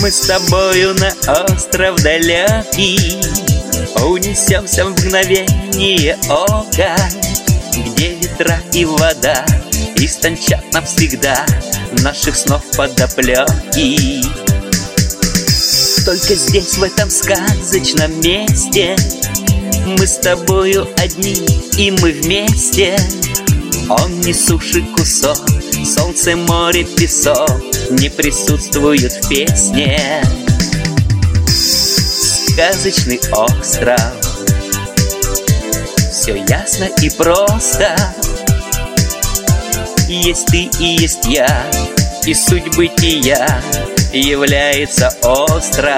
Мы с тобою на остров далекий унесемся в мгновение ока, где ветра и вода истончат навсегда наших снов подоплеки. Только здесь, в этом сказочном месте, мы с тобою одни, и мы вместе. Он не суши кусок, солнце, море, песок не присутствуют в песне. Сказочный остров, все ясно и просто. Есть ты и есть я, и суть бытия является остров.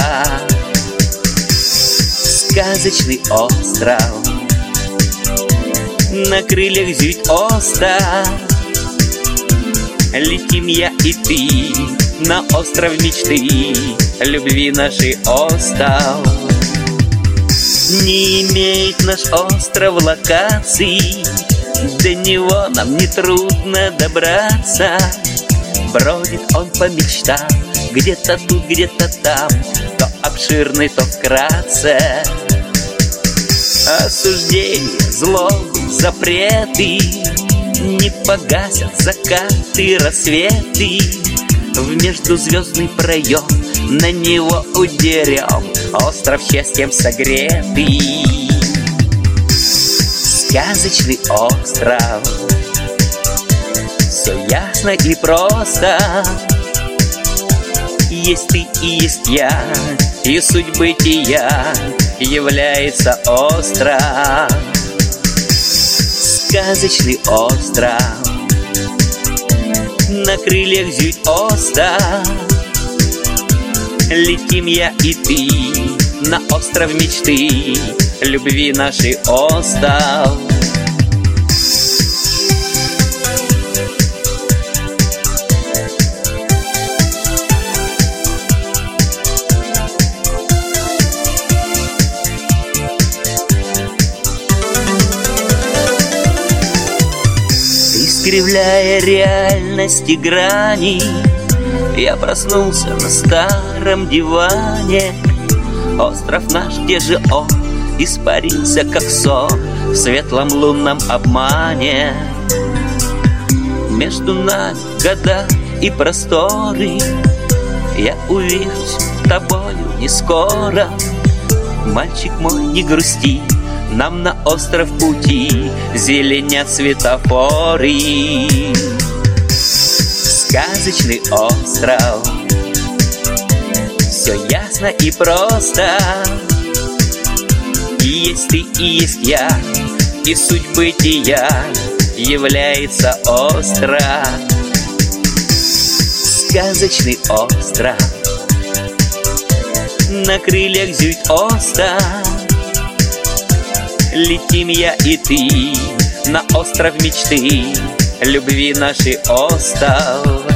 Сказочный остров, на крыльях зюит остров. Летим я и ты на остров мечты, любви нашей остров. Не имеет наш остров локаций, до него нам не трудно добраться. Бродит он по мечтам, где-то тут, где-то там, то обширный, то вкратце. Осуждение, злобы, запреты не погасят закаты, рассветы. В междузвездный проем на него удерем, остров счастьем согретый. Сказочный остров, все ясно и просто. Есть ты и есть я, и суть бытия является остров. Сказочный остров, на крыльях зюит остров. Летим я и ты на остров мечты, любви нашей остров. Искривляя реальности грани, я проснулся на старом диване. Остров наш, где же он, испарился как сон в светлом лунном обмане. Между нами года и просторы, я увижусь с тобою не скоро. Мальчик мой, не грусти, нам на остров пути зеленят светофоры. Сказочный остров, все ясно и просто. И есть ты, и есть я, и суть бытия является остров. Сказочный остров, на крыльях зюит остров. Летим я и ты на остров мечты, любви нашей остров.